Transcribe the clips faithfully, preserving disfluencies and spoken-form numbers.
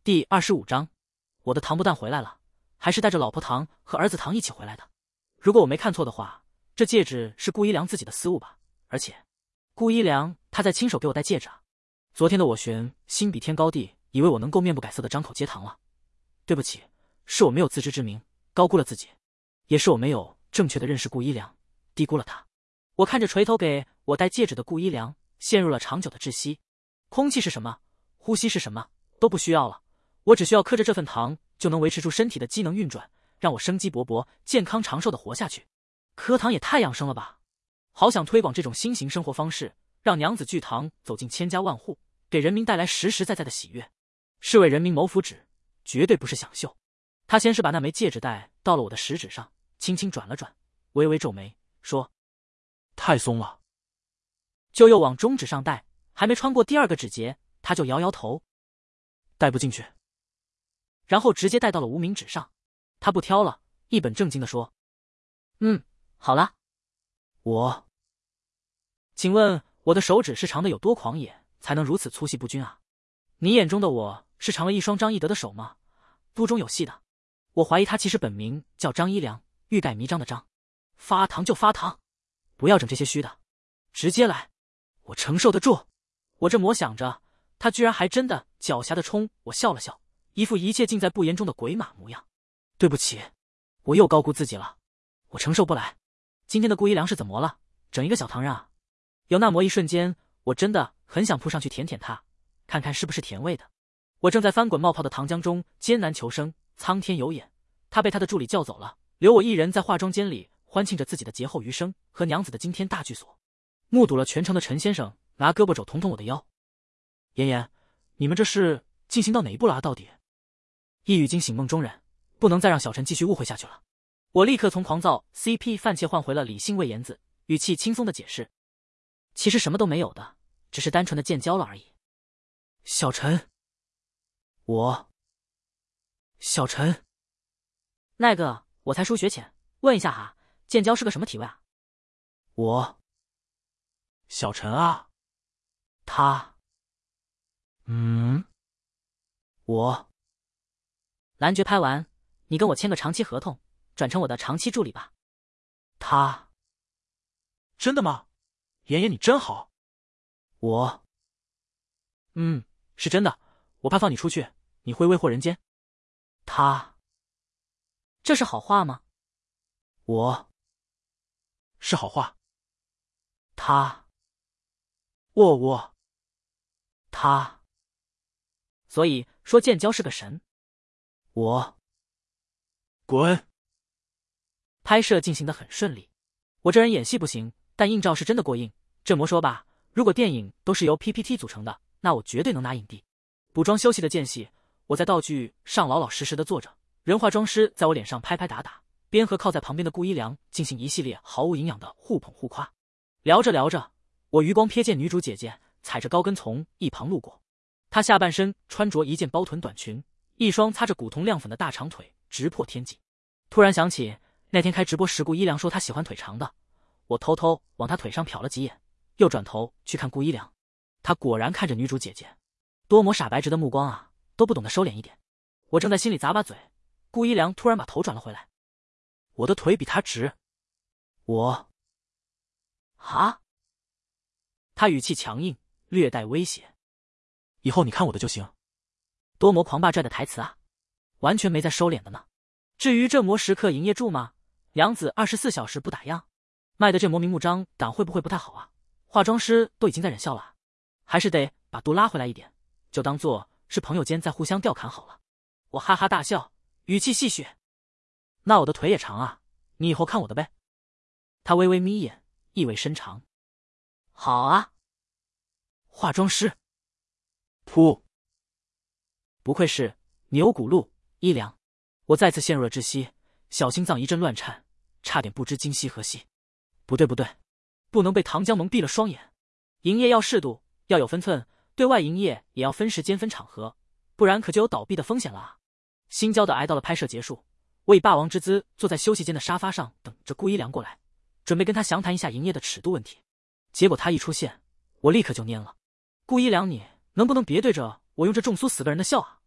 第二十五章，我的唐不但回来了，还是带着老婆唐和儿子唐一起回来的。如果我没看错的话，这戒指是顾一良自己的私物吧？而且，顾一良他在亲手给我戴戒指啊！昨天的我悬心比天高地，以为我能够面不改色的张口接唐了。对不起，是我没有自知之明，高估了自己，也是我没有正确的认识顾一良，低估了他。我看着垂头给我戴戒指的顾一良，陷入了长久的窒息。空气是什么？呼吸是什么？都不需要了。我只需要磕着这份糖，就能维持住身体的机能运转，让我生机勃勃、健康长寿的活下去。磕糖也太养生了吧！好想推广这种新型生活方式，让娘子聚糖走进千家万户，给人民带来实实在在的喜悦。是为人民谋福祉，绝对不是想秀。他先是把那枚戒指戴到了我的食指上，轻轻转了转，微微皱眉，说：“ 太松了。” 就又往中指上戴，还没穿过第二个指节，他就摇摇头：“ 戴不进去。” 然后直接戴到了无名指上，他不挑了，一本正经地说：“嗯，好了。”我，请问我的手指是长的有多狂野，才能如此粗细不均啊？你眼中的我是长了一双张一德的手吗？粗中有细的。我怀疑他其实本名叫张一良，欲盖弥彰的张。发糖就发糖，不要整这些虚的，直接来，我承受得住。我这魔想着，他居然还真的狡黠的冲我笑了笑，一副一切尽在不言中的鬼马模样。对不起，我又高估自己了，我承受不来。今天的顾一良是怎么了？整一个小糖人啊！有那么一瞬间，我真的很想扑上去舔舔他，看看是不是甜味的。我正在翻滚冒泡的糖浆中艰难求生，苍天有眼，他被他的助理叫走了，留我一人在化妆间里欢庆着自己的劫后余生和娘子的惊天大巨锁。目睹了全程的陈先生拿胳膊肘捅捅我的腰。妍妍，你们这是进行到哪一步了啊？到底？一语惊醒梦中人，不能再让小陈继续误会下去了。我立刻从狂躁 C P 范切换回了理性魏延子，语气轻松的解释：“其实什么都没有的，只是单纯的建交了而已。”小陈，我，小陈，那个我才疏学浅，问一下哈，建交是个什么体位啊？我， 小陈啊， 他， 嗯， 我，男爵拍完，你跟我签个长期合同，转成我的长期助理吧。他， 真的吗？妍妍你真好。 我，嗯，是真的，我怕放你出去，你会为祸人间。他，这是好话吗？我， 是好话。 他， 我我， 他，所以说建交是个神。我， 滚。 拍摄进行得很顺利，我这人演戏不行，但硬照是真的过硬。这么说吧，如果电影都是由 P P T 组成的，那我绝对能拿影帝。补妆休息的间隙，我在道具上老老实实的坐着，人化妆师在我脸上拍拍打打，边和靠在旁边的顾一良进行一系列毫无营养的互捧互夸。聊着聊着，我余光瞥见女主姐姐踩着高跟从一旁路过，她下半身穿着一件包臀短裙，一双擦着古铜亮粉的大长腿直破天际。突然想起那天开直播时顾一良说他喜欢腿长的，我偷偷往他腿上瞟了几眼，又转头去看顾一良，他果然看着女主姐姐，多么傻白直的目光啊，都不懂得收敛一点。我正在心里咂巴嘴，顾一良突然把头转了回来， 我的腿比他直。 我，啊？他语气强硬，略带威胁。 以后你看我的就行。 多魔狂霸拽的台词啊，完全没在收敛的呢。至于这魔时刻营业住吗？娘子二十四小时不打烊，卖的这魔明目张胆会不会不太好啊？化妆师都已经在忍笑了，还是得把度拉回来一点，就当做是朋友间在互相调侃好了。我哈哈大笑，语气戏谑：“那我的腿也长啊，你以后看我的呗。”他微微眯眼，意味深长：“好啊。”化妆师， 噗！ 不愧是牛骨路一良，我再次陷入了窒息，小心脏一阵乱颤，差点不知今夕何夕。不对不对，不能被糖浆蒙蔽了双眼。营业要适度，要有分寸，对外营业也要分时间分场合，不然可就有倒闭的风险了啊！心焦的挨到了拍摄结束，我以霸王之姿坐在休息间的沙发上，等着顾一良过来，准备跟他详谈一下营业的尺度问题。结果他一出现，我立刻就蔫了。顾一良，你能不能别对着我用这重酥死个人的笑啊？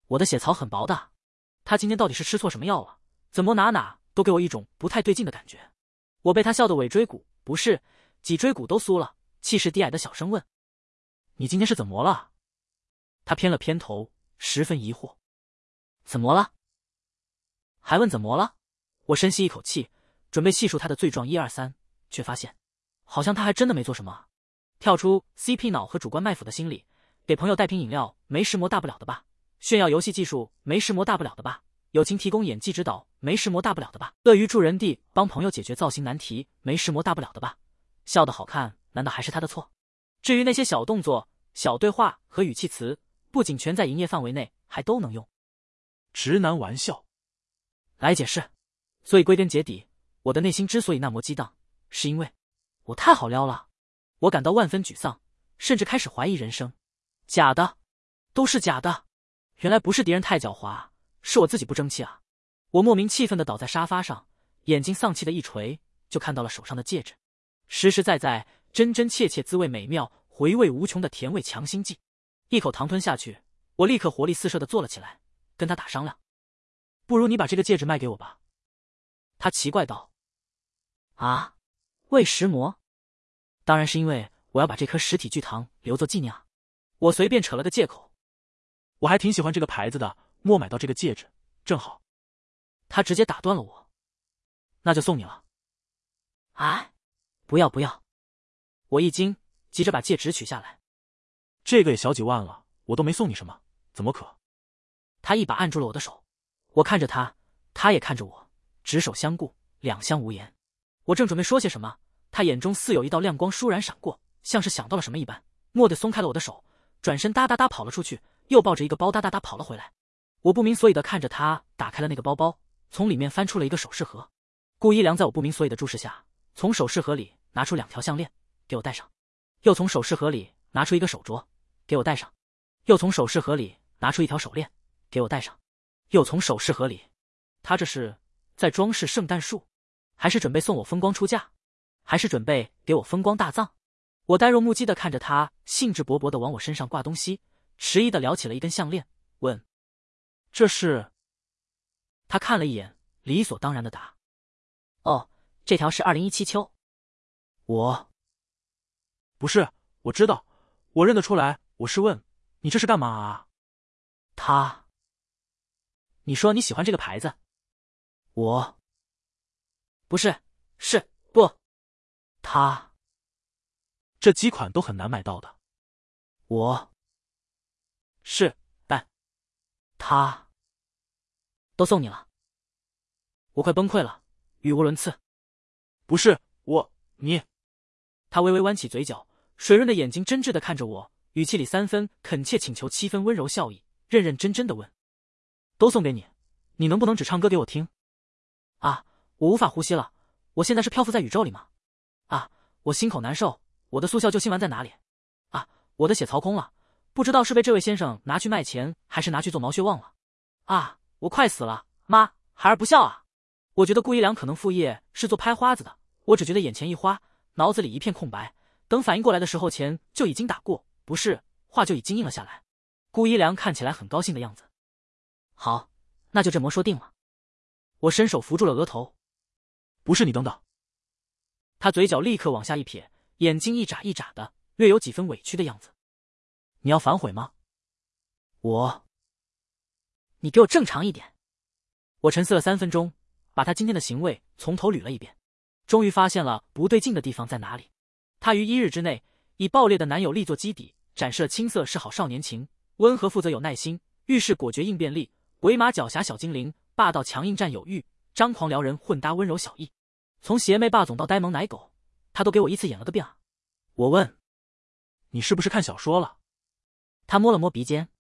我的血槽很薄的，他今天到底是吃错什么药了？怎么哪哪都给我一种不太对劲的感觉。我被他笑得尾椎骨，不是，脊椎骨都酥了，气势低矮的小声问：“ 你今天是怎么了？” 他偏了偏头，十分疑惑：“怎么了？还问怎么了？”我深吸一口气，准备细数他的罪状一二三，却发现好像他还真的没做什么。跳出 C P 脑和主观卖腐的心理，给朋友带瓶饮料没石磨大不了的吧，炫耀游戏技术没石磨大不了的吧，友情提供演技指导没石磨大不了的吧，乐于助人地帮朋友解决造型难题没石磨大不了的吧，笑得好看难道还是他的错？至于那些小动作、小对话和语气词，不仅全在营业范围内，还都能用。 直男玩笑来解释。所以归根结底，我的内心之所以那么激荡，是因为我太好撩了。我感到万分沮丧，甚至开始怀疑人生。假的，都是假的。原来不是敌人太狡猾，是我自己不争气啊！我莫名气愤地倒在沙发上，眼睛丧气的一垂，就看到了手上的戒指，实实在在、真真切切、滋味美妙、回味无穷的甜味强心剂。一口糖吞下去，我立刻活力四射地坐了起来，跟他打商量：“ 不如你把这个戒指卖给我吧。” 他奇怪道：“啊，为石磨？当然是因为我要把这颗实体巨糖留作纪念啊！”我随便扯了个借口：“ 我还挺喜欢这个牌子的，莫买到这个戒指，正好。” 他直接打断了我：“那就送你了。”“哎，不要不要！”我一惊，急着把戒指取下来。 “这个也小几万了，我都没送你什么，怎么可？” 他一把按住了我的手，我看着他，他也看着我。执手相顾，两相无言。我正准备说些什么，他眼中似有一道亮光倏然闪过，像是想到了什么一般，蓦地松开了我的手，转身哒哒哒跑了出去，又抱着一个包哒哒哒跑了回来。我不明所以的看着他打开了那个包包，从里面翻出了一个首饰盒。顾一良在我不明所以的注视下，从首饰盒里拿出两条项链给我戴上，又从首饰盒里拿出一个手镯给我戴上，又从首饰盒里拿出一条手链给我戴上，又从首饰盒里，他这是在装饰圣诞树，还是准备送我风光出嫁，还是准备给我风光大葬？我呆若木鸡的看着他，兴致勃勃的往我身上挂东西，迟疑的撩起了一根项链，问：“ 这是？” 他看了一眼，理所当然的答：“哦，这条是二零一七秋。”我不是，我知道，我认得出来，我是问你这是干嘛啊？ 他，你说你喜欢这个牌子？我不是，是不，他这几款都很难买到的。 我是，但他都送你了。我快崩溃了，语无伦次。 不是我，你。 他微微弯起嘴角，水润的眼睛真挚的看着我，语气里三分恳切请求，七分温柔笑意，认认真真的问：“都送给你，你能不能只唱歌给我听？”啊，我无法呼吸了，我现在是漂浮在宇宙里吗？啊，我心口难受，我的速效救心丸在哪里？啊，我的血槽空了，不知道是被这位先生拿去卖钱，还是拿去做毛血旺了。啊，我快死了，妈，孩儿不孝啊！我觉得顾一良可能副业是做拍花子的，我只觉得眼前一花，脑子里一片空白，等反应过来的时候，钱就已经打过，不是，话就已经应了下来。顾一良看起来很高兴的样子。好，那就这么说定了。我伸手扶住了额头。 不是，你等等。 他嘴角立刻往下一撇，眼睛一眨一眨的，略有几分委屈的样子。你要反悔吗？我，你给我正常一点。我沉思了三分钟，把他今天的行为从头捋了一遍，终于发现了不对劲的地方在哪里。他于一日之内以爆裂的男友力做基底，展示了青涩是好少年情，温和负责有耐心，遇事果决应变力，鬼马狡黠小精灵，霸道强硬占有欲，张狂撩人混搭温柔小意。从邪魅霸总到呆萌奶狗，他都给我依次演了个遍啊！我问：“ 你是不是看小说了？” 他摸了摸鼻尖。